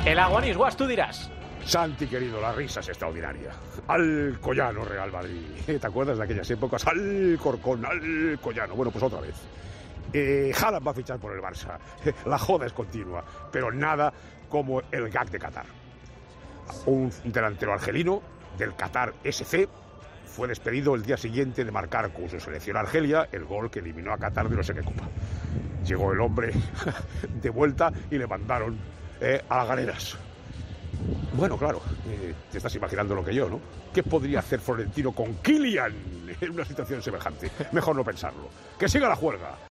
El Aguanís, Guas, tú dirás. Santi, querido, la risa es extraordinaria. Alcoyano, Real Madrid. ¿Te acuerdas de aquellas épocas? Alcorcón, Alcoyano. Bueno, pues otra vez. Haaland va a fichar por el Barça. La joda es continua, pero nada como el gag de Qatar. Un delantero argelino del Qatar SC fue despedido el día siguiente de marcar con su selección Argelia el gol que eliminó a Qatar de no sé qué copa. Llegó el hombre de vuelta y le mandaron a las galeras. Bueno, claro, te estás imaginando lo que yo, ¿no? ¿Qué podría hacer Florentino con Kylian en una situación semejante? Mejor no pensarlo. ¡Que siga la juerga!